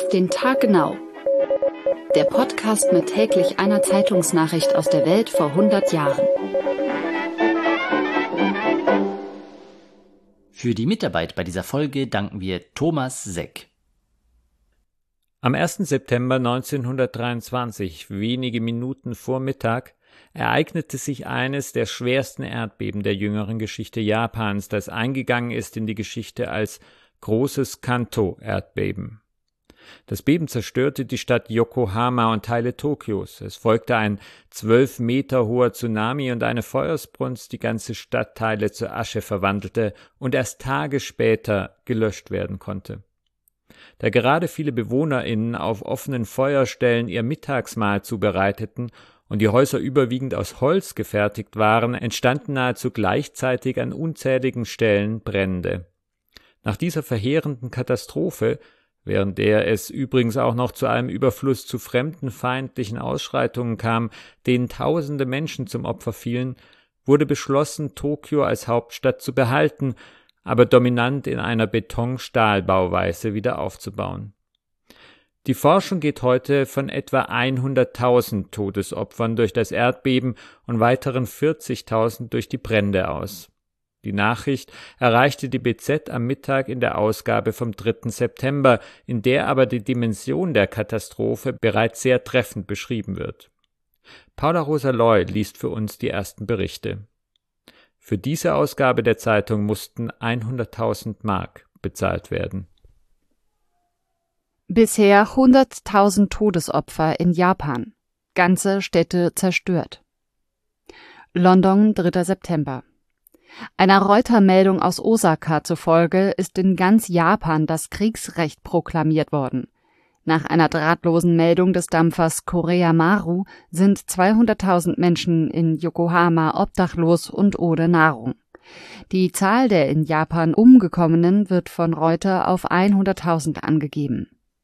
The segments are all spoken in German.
Auf den Tag genau. Der Podcast mit täglich einer Zeitungsnachricht aus der Welt vor 100 Jahren. Für die Mitarbeit bei dieser Folge danken wir Thomas Seck. Am 1. September 1923, wenige Minuten vor Mittag, ereignete sich eines der schwersten Erdbeben der jüngeren Geschichte Japans, das eingegangen ist in die Geschichte als Großes Kanto-Erdbeben. Das Beben zerstörte die Stadt Yokohama und Teile Tokios. Es folgte ein 12 Meter hoher Tsunami und eine Feuersbrunst, die ganze Stadtteile zu Asche verwandelte und erst Tage später gelöscht werden konnte. Da gerade viele BewohnerInnen auf offenen Feuerstellen ihr Mittagsmahl zubereiteten und die Häuser überwiegend aus Holz gefertigt waren, entstanden nahezu gleichzeitig an unzähligen Stellen Brände. Nach dieser verheerenden Katastrophe, während der es übrigens auch noch zu einem Überfluss zu fremdenfeindlichen Ausschreitungen kam, denen tausende Menschen zum Opfer fielen, wurde beschlossen, Tokio als Hauptstadt zu behalten, aber dominant in einer Beton-Stahl-Bauweise wieder aufzubauen. Die Forschung geht heute von etwa 100.000 Todesopfern durch das Erdbeben und weiteren 40.000 durch die Brände aus. Die Nachricht erreichte die BZ am Mittag in der Ausgabe vom 3. September, in der aber die Dimension der Katastrophe bereits sehr treffend beschrieben wird. Paula Rosa Loy liest für uns die ersten Berichte. Für diese Ausgabe der Zeitung mussten 100.000 Mark bezahlt werden. Bisher 100.000 Todesopfer in Japan. Ganze Städte zerstört. London, 3. September. Einer Reuters-Meldung aus Osaka zufolge ist in ganz Japan das Kriegsrecht proklamiert worden. Nach einer drahtlosen Meldung des Dampfers Korea Maru sind 200.000 Menschen in Yokohama obdachlos und ohne Nahrung. Die Zahl der in Japan Umgekommenen wird von Reuters auf 100.000 angegeben.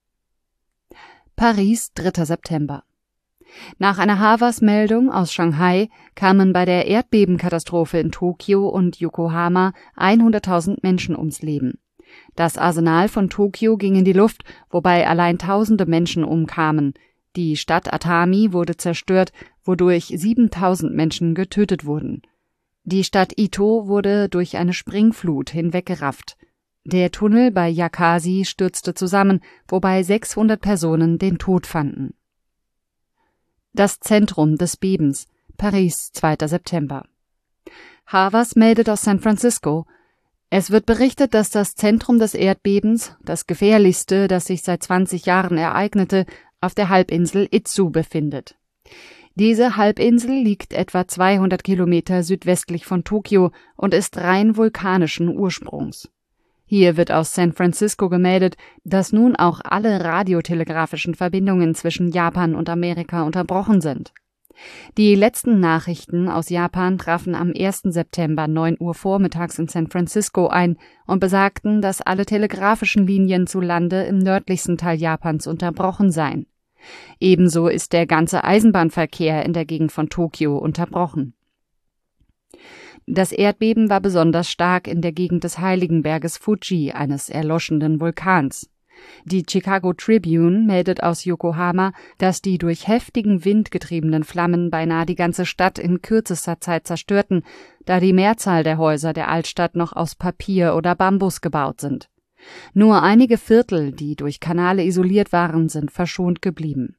Paris, 3. September. Nach einer Havas-Meldung aus Shanghai kamen bei der Erdbebenkatastrophe in Tokio und Yokohama 100.000 Menschen ums Leben. Das Arsenal von Tokio ging in die Luft, wobei allein tausende Menschen umkamen. Die Stadt Atami wurde zerstört, wodurch 7.000 Menschen getötet wurden. Die Stadt Ito wurde durch eine Springflut hinweggerafft. Der Tunnel bei Yakashi stürzte zusammen, wobei 600 Personen den Tod fanden. Das Zentrum des Bebens, Paris, 2. September. Havas meldet aus San Francisco. Es wird berichtet, dass das Zentrum des Erdbebens, das gefährlichste, das sich seit 20 Jahren ereignete, auf der Halbinsel Itzu befindet. Diese Halbinsel liegt etwa 200 Kilometer südwestlich von Tokio und ist rein vulkanischen Ursprungs. Hier wird aus San Francisco gemeldet, dass nun auch alle radiotelegrafischen Verbindungen zwischen Japan und Amerika unterbrochen sind. Die letzten Nachrichten aus Japan trafen am 1. September 9 Uhr vormittags in San Francisco ein und besagten, dass alle telegrafischen Linien zu Lande im nördlichsten Teil Japans unterbrochen seien. Ebenso ist der ganze Eisenbahnverkehr in der Gegend von Tokio unterbrochen. Das Erdbeben war besonders stark in der Gegend des Heiligenberges Fuji, eines erloschenen Vulkans. Die Chicago Tribune meldet aus Yokohama, dass die durch heftigen Wind getriebenen Flammen beinahe die ganze Stadt in kürzester Zeit zerstörten, da die Mehrzahl der Häuser der Altstadt noch aus Papier oder Bambus gebaut sind. Nur einige Viertel, die durch Kanäle isoliert waren, sind verschont geblieben.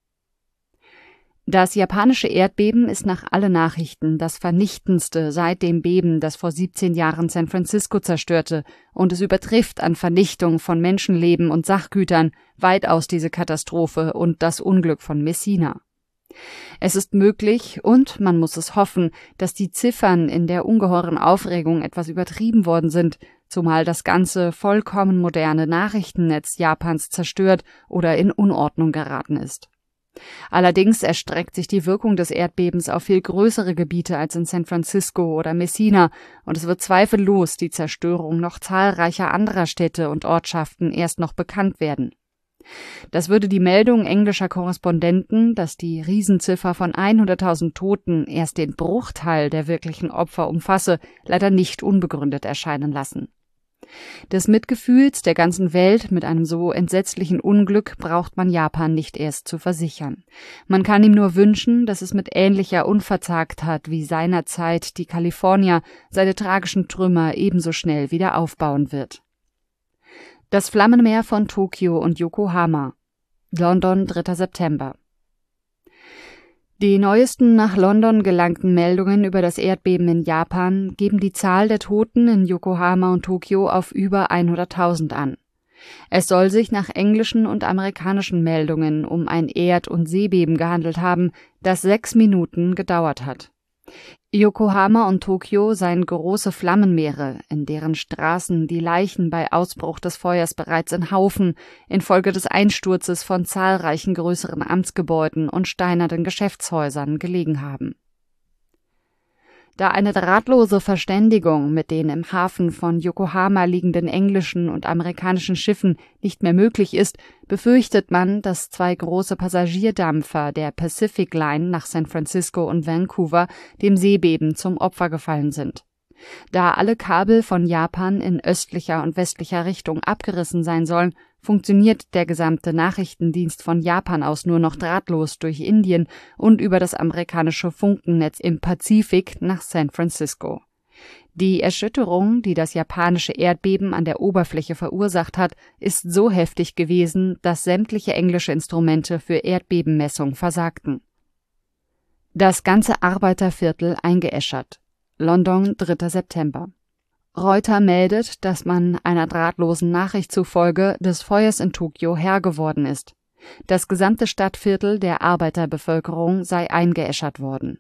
Das japanische Erdbeben ist nach allen Nachrichten das vernichtendste seit dem Beben, das vor 17 Jahren San Francisco zerstörte, und es übertrifft an Vernichtung von Menschenleben und Sachgütern weitaus diese Katastrophe und das Unglück von Messina. Es ist möglich, und man muss es hoffen, dass die Ziffern in der ungeheuren Aufregung etwas übertrieben worden sind, zumal das ganze vollkommen moderne Nachrichtennetz Japans zerstört oder in Unordnung geraten ist. Allerdings erstreckt sich die Wirkung des Erdbebens auf viel größere Gebiete als in San Francisco oder Messina, und es wird zweifellos die Zerstörung noch zahlreicher anderer Städte und Ortschaften erst noch bekannt werden. Das würde die Meldung englischer Korrespondenten, dass die Riesenziffer von 100.000 Toten erst den Bruchteil der wirklichen Opfer umfasse, leider nicht unbegründet erscheinen lassen. Des Mitgefühls der ganzen Welt mit einem so entsetzlichen Unglück braucht man Japan nicht erst zu versichern. Man kann ihm nur wünschen, dass es mit ähnlicher Unverzagtheit wie seinerzeit die Kalifornier seine tragischen Trümmer ebenso schnell wieder aufbauen wird. Das Flammenmeer von Tokio und Yokohama. London, 3. September. Die neuesten nach London gelangten Meldungen über das Erdbeben in Japan geben die Zahl der Toten in Yokohama und Tokio auf über 100.000 an. Es soll sich nach englischen und amerikanischen Meldungen um ein Erd- und Seebeben gehandelt haben, das 6 Minuten gedauert hat. Yokohama und Tokio seien große Flammenmeere, in deren Straßen die Leichen bei Ausbruch des Feuers bereits in Haufen infolge des Einsturzes von zahlreichen größeren Amtsgebäuden und steinernen Geschäftshäusern gelegen haben. Da eine drahtlose Verständigung mit den im Hafen von Yokohama liegenden englischen und amerikanischen Schiffen nicht mehr möglich ist, befürchtet man, dass 2 große Passagierdampfer der Pacific Line nach San Francisco und Vancouver dem Seebeben zum Opfer gefallen sind. Da alle Kabel von Japan in östlicher und westlicher Richtung abgerissen sein sollen, funktioniert der gesamte Nachrichtendienst von Japan aus nur noch drahtlos durch Indien und über das amerikanische Funkennetz im Pazifik nach San Francisco. Die Erschütterung, die das japanische Erdbeben an der Oberfläche verursacht hat, ist so heftig gewesen, dass sämtliche englische Instrumente für Erdbebenmessung versagten. Das ganze Arbeiterviertel eingeäschert. London, 3. September. Reuters meldet, dass man einer drahtlosen Nachricht zufolge des Feuers in Tokio Herr geworden ist. Das gesamte Stadtviertel der Arbeiterbevölkerung sei eingeäschert worden.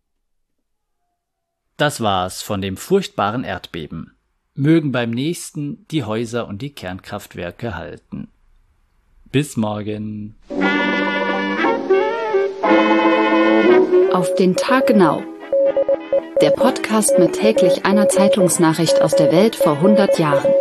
Das war's von dem furchtbaren Erdbeben. Mögen beim nächsten die Häuser und die Kernkraftwerke halten. Bis morgen. Auf den Tag genau. Der Podcast mit täglich einer Zeitungsnachricht aus der Welt vor 100 Jahren.